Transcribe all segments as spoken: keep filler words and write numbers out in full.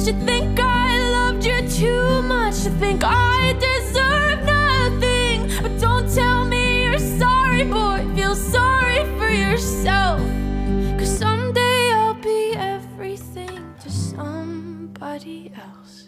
You think I loved you too much to think I deserve nothing. But don't tell me you're sorry, boy, feel sorry for yourself. Cause someday I'll be everything to somebody else.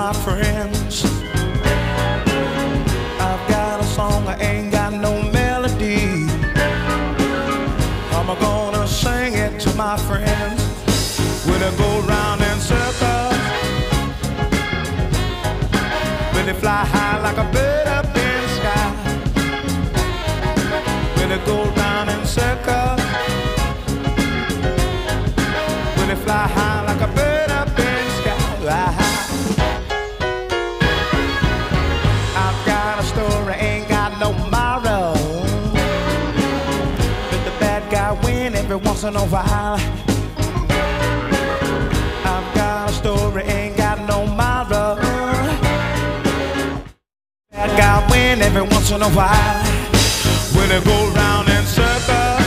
my friends. I've got a song, I ain't got no melody. I'm gonna sing it to my friends. Will it go round in circles? Will it fly high like a bird up in the sky? Will it go round in circles? Will it fly high like a bird up in the sky? I've got a story, ain't got no tomorrow. Let the bad guy win every once in a while. I've got a story, ain't got no tomorrow. Bad guy win every once in a while. Will it go round in circles?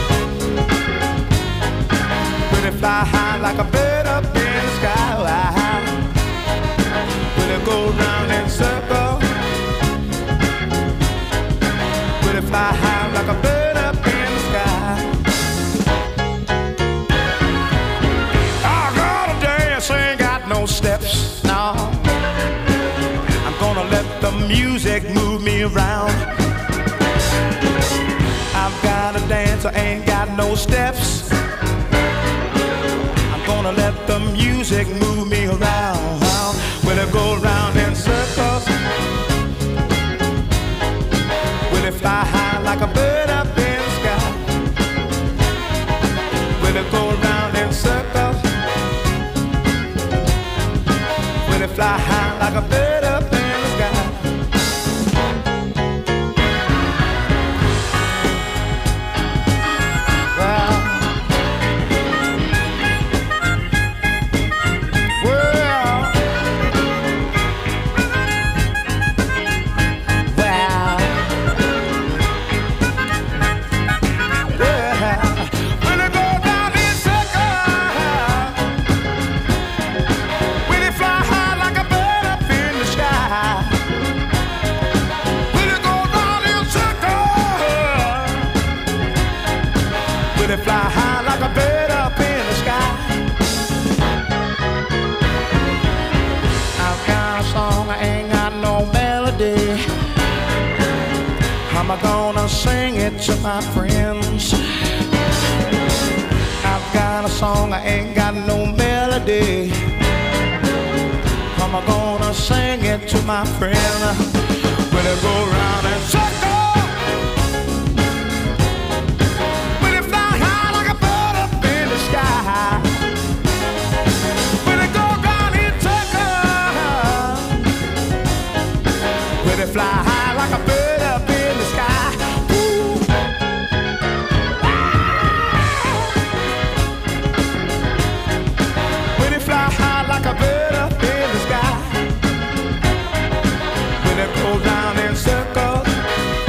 Will it fly high like a bird up in the sky? Will it go round in circles? Will it fly high like a bird up in the sky? I gotta dance, ain't got no steps, no. I'm gonna let the music move me around. I've got a dance, I ain't got no steps. I'm gonna let the music move me around. Will it go round in circles? Will it fly high like a bird up in the sky? Will it go round in circles? Will it fly high like a bird up in the sky? Well, fly high like a bird up in the sky. I've got a song, I ain't got no melody. I'm gonna sing it to my friends. I've got a song, I ain't got no melody. I'm gonna sing it to my friend. Will it go round and circle? Fly high like a bird up in the sky. Ooh. Will it fly high like a bird up in the sky? Will it go round in circles?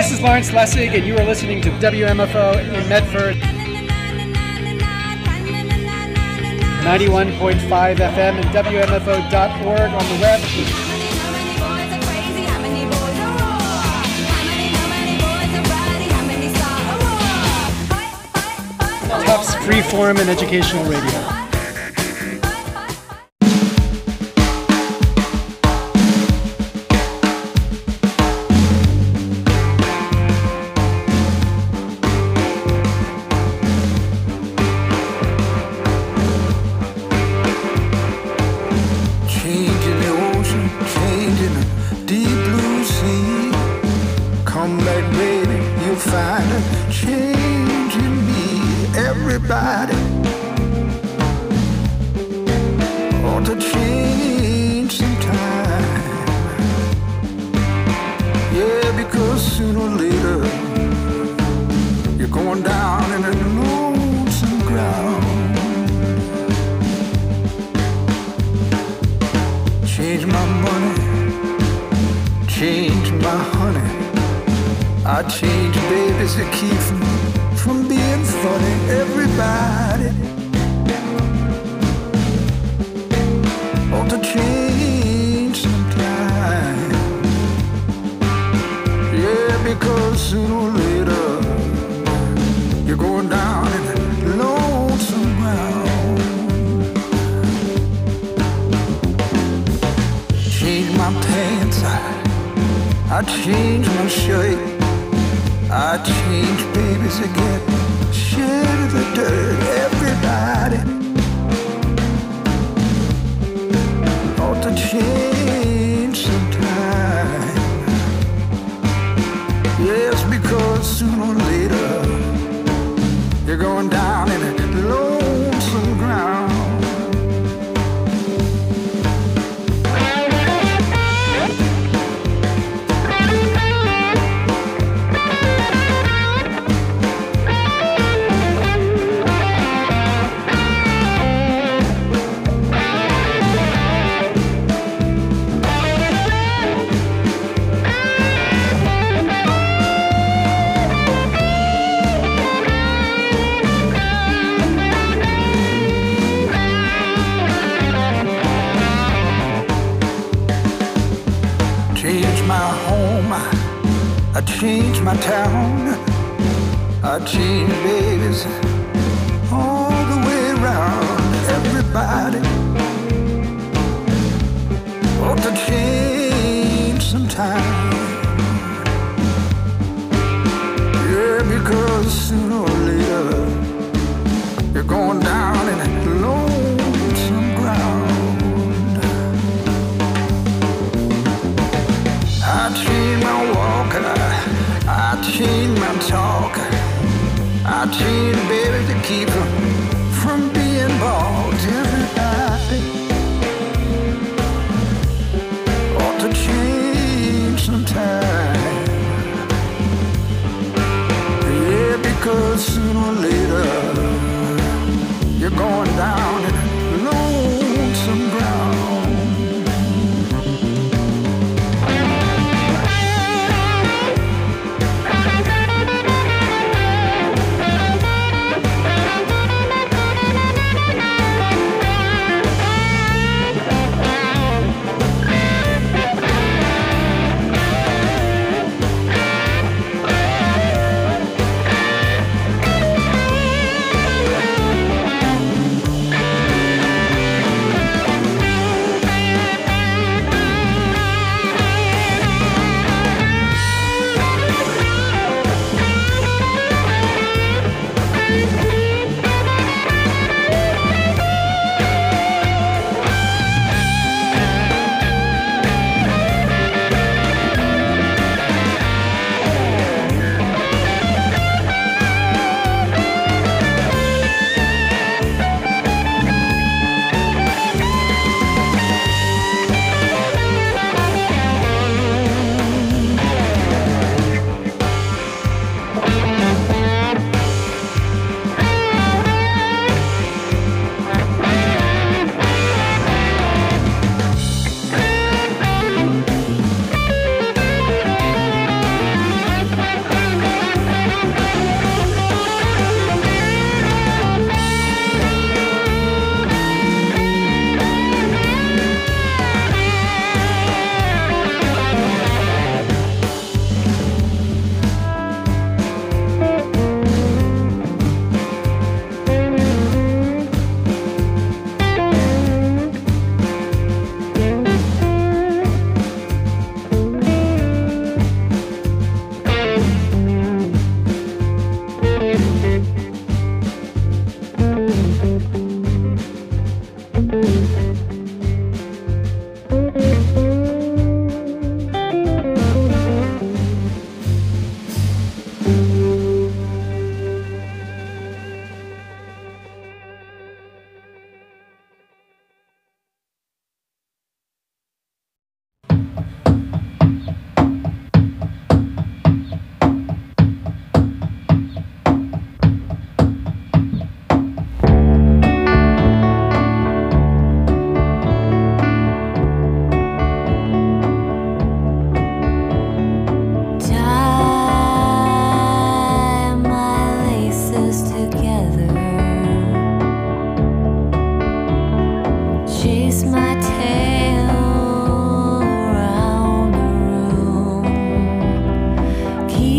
This is Lawrence Lessig, and you are listening to W M F O in Medford. ninety-one point five F M and W M F O dot org on the web. Tufts Freeform and Educational Radio.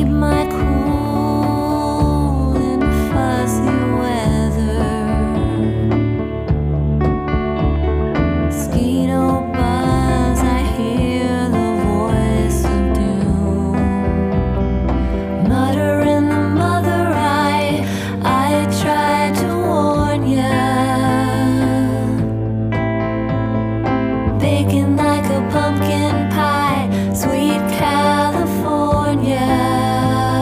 keep my cool in fuzzy weather. Mosquito buzz, I hear the voice of doom, muttering the mother I, I tried to warn ya. Baking like a pumpkin pie, sweet California.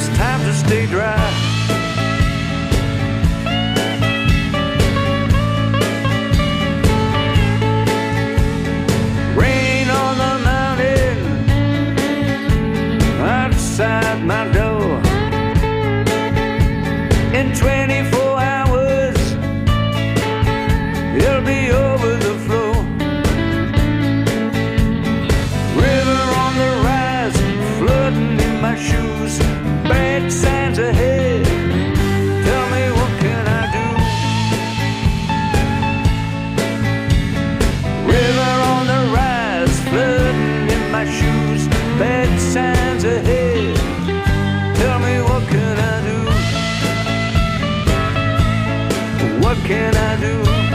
time to stay dry. Rain on the mountain outside my door. In twenty-four hours it'll be over the floor. River on the rise, flooding in my shoes. Bad signs ahead, tell me what can I do? River on the rise, flooding in my shoes. Bad signs ahead, tell me what can I do? What can I do?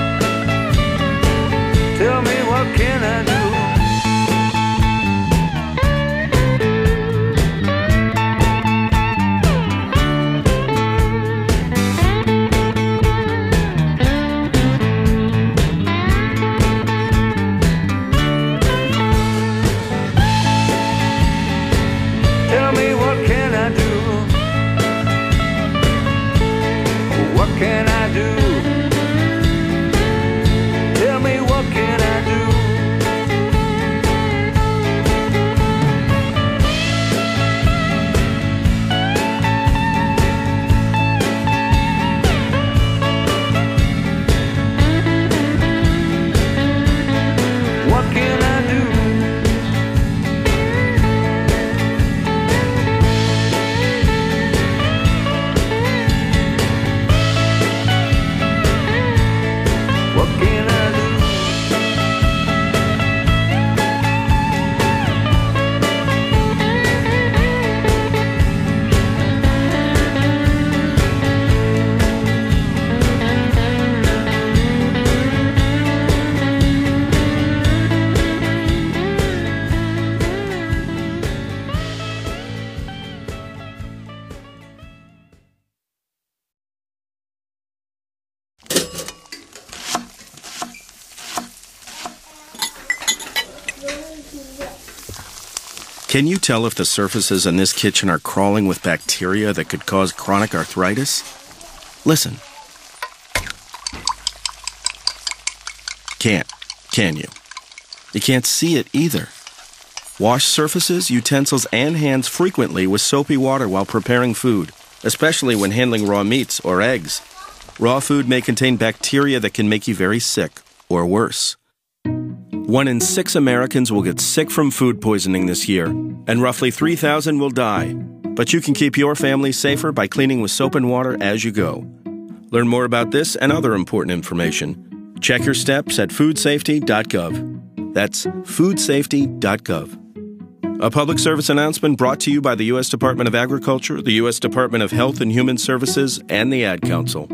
Tell me what can I do? Tell me what can I do? What can I do? Tell me what can I do? What can I do? What can I do? Can you tell if the surfaces in this kitchen are crawling with bacteria that could cause chronic arthritis? Listen. Can't, can you? You can't see it either. Wash surfaces, utensils, and hands frequently with soapy water while preparing food, especially when handling raw meats or eggs. Raw food may contain bacteria that can make you very sick, or worse. One in six Americans will get sick from food poisoning this year, and roughly three thousand will die. But you can keep your family safer by cleaning with soap and water as you go. Learn more about this and other important information. Check your steps at food safety dot gov. That's food safety dot gov. A public service announcement brought to you by the U S Department of Agriculture, the U S Department of Health and Human Services, and the Ad Council.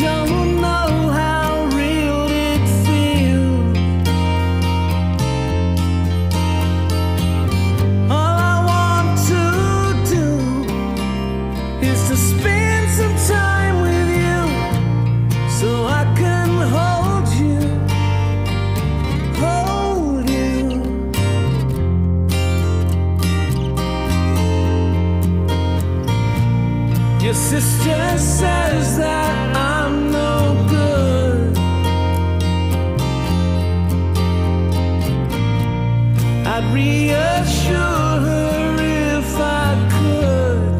don't know how real it feels. All I want to do is to spend some time with you, so I can hold you, hold you. Your sister says that I'm no good. I'd reassure her if I could.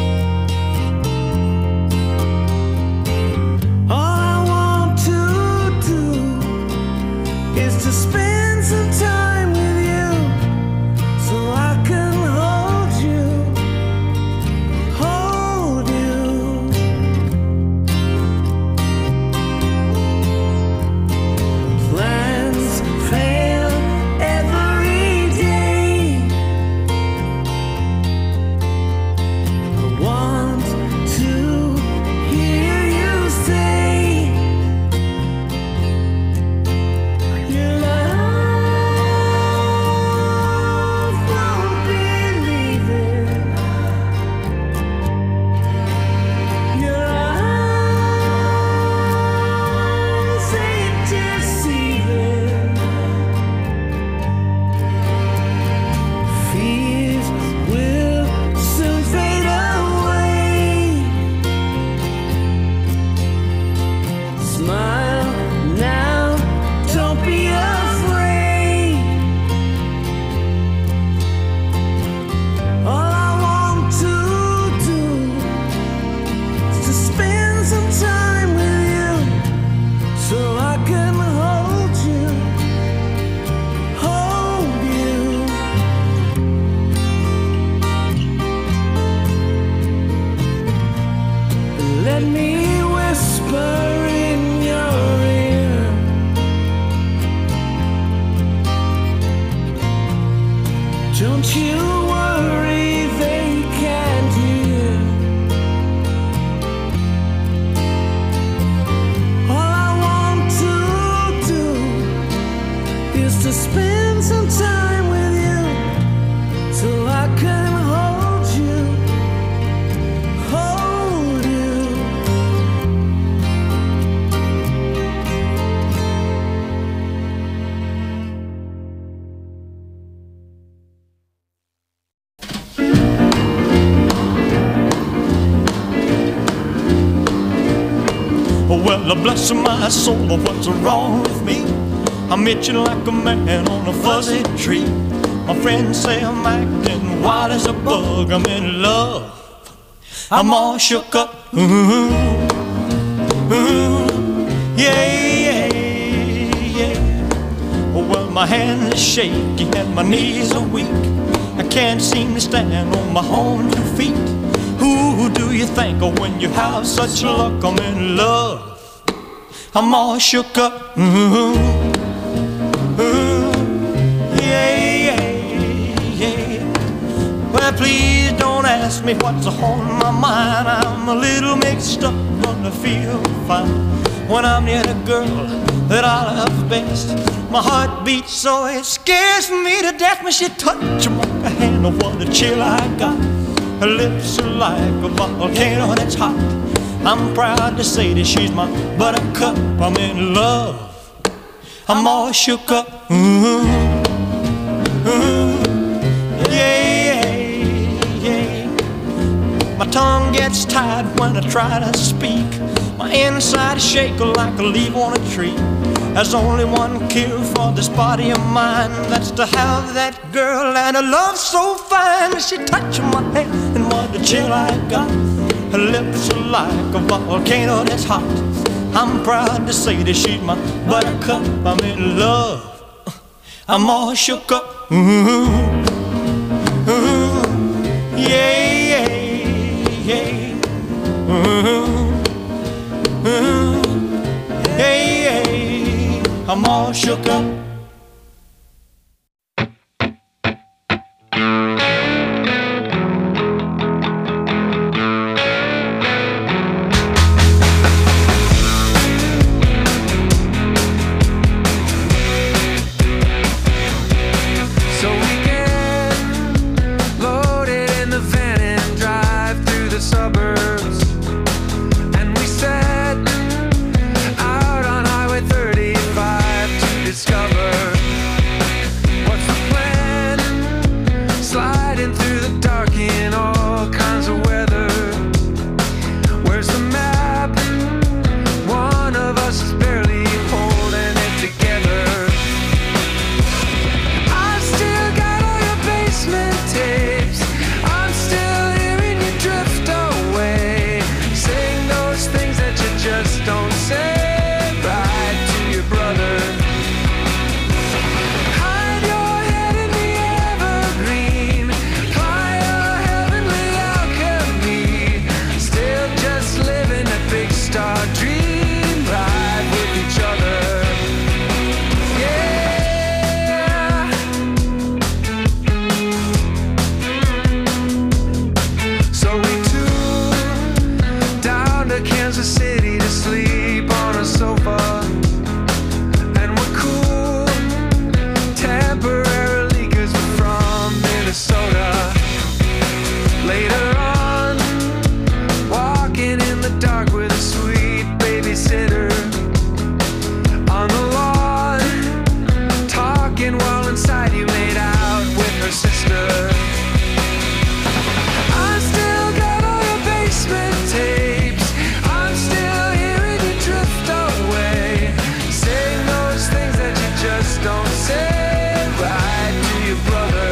All I want to do is to spend some time with you, so I can hold you, hold you. Plans fail every day. I want to hear you say your love won't believe it. Your eyes ain't deceiving. Fears will soon fade away. Smile now, don't be afraid. All I want to do is to spend some time with you, so I can hold you, hold you. Let me whisper in your ear. Don't you worry, they can't hear. All I want to do is to spend some time with you, so I can hold you, hold you. Well, bless my soul, what's wrong with me? I'm itching like a man on a fuzzy tree. My friends say I'm acting wild as a bug. I'm in love, I'm all shook up. Ooh, ooh, yeah, yeah, yeah. Well, my hands are shaky and my knees are weak. I can't seem to stand on my own two feet. Who do you think of when you have such luck? I'm in love, I'm all shook up. Ooh, ooh, yeah, yeah, yeah. Well, please don't ask me what's on my mind. I'm a little mixed up, but I feel fine when I'm near the girl that I love best. My heart beats so it scares me to death when she touches my hand. Oh, what a chill I got. Her lips are like a volcano that's hot. I'm proud to say that she's my buttercup. I'm in love, I'm all shook up. Ooh, ooh, yeah, yeah. My tongue gets tied when I try to speak. My inside is shaking like a leaf on a tree. There's only one cure for this body of mine, that's to have that girl and a love so fine. She touched my hand and what a chill I got. Her lips are like a volcano that's hot. I'm proud to say that she's my buttercup. I'm in love, I'm all shook up. Ooh, ooh, yeah, yeah, yeah. Ooh, ooh, yeah, yeah. I'm all shook up. the suburbs, and we set out on Highway thirty-five to discover what's the plan. Sliding through the dark in all kinds of weather. Where's the map? One of us is barely holding it together. I've still got all your basement tapes. I'm still hearing you drift away, saying those things that you just don't say right to your brother. Hide your head in the evergreen, fly a heavenly alchemy, still just living a big star dream, ride with each other. Yeah. So we took down to Kansas City to sleep on a sofa, and we're cool temporarily 'cause we're from Minnesota. Later on, walking in the dark with a sweet babysitter on the lawn, talking while inside you made out with her sister. I still got all your basement tapes. I'm still hearing you drift away, saying those things that you just don't say right to your brother.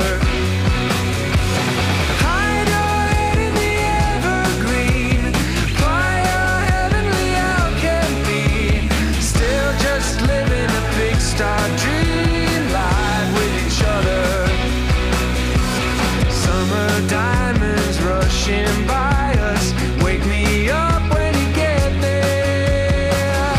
Hide your head in the evergreen, fly a heavenly alchemy, still just living a big star dream, live with each other. Summer diamonds rushing by us, wake me up when you get there.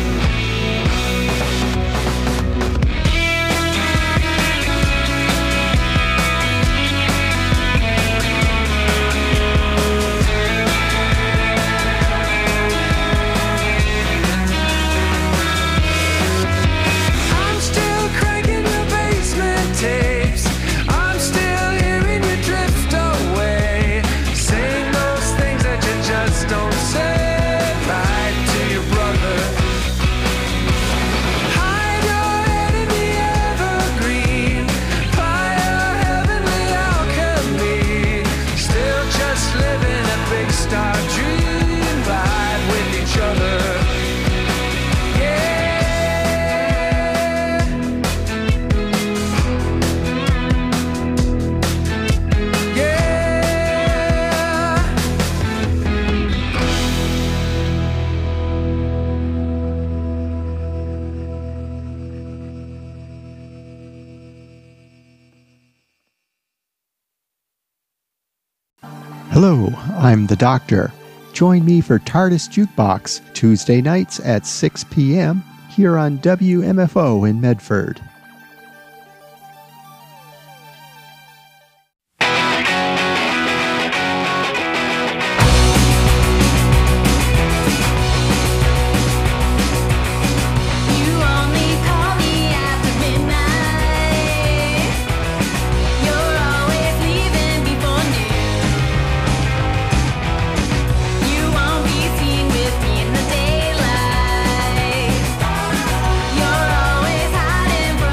I'm still cranking your basement tapes. I'm still hearing you drift away, saying those things that you just don't say right to your brother. Hide your head in the evergreen, fly a heavenly alchemy, still just living a big star dream, ride with each other. Yeah. Yeah. Hello, I'm the Doctor. Join me for TARDIS Jukebox Tuesday nights at six p.m. here on W M F O in Medford. You only call me after midnight. You're always leaving before noon. You won't be seen with me in the daylight. You're always hiding from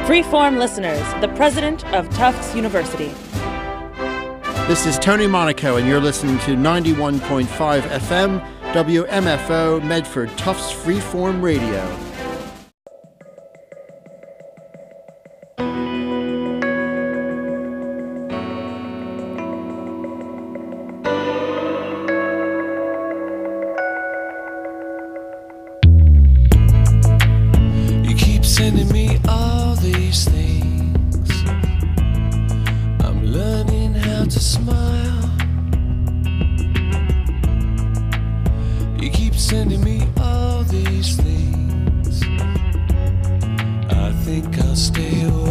Freeform listeners, the president of Tufts University. This is Tony Monaco, and you're listening to ninety-one point five F M, W M F O, Medford Tufts Freeform Radio. Sending me all these things. I'm learning how to smile. You keep sending me all these things. I think I'll stay away.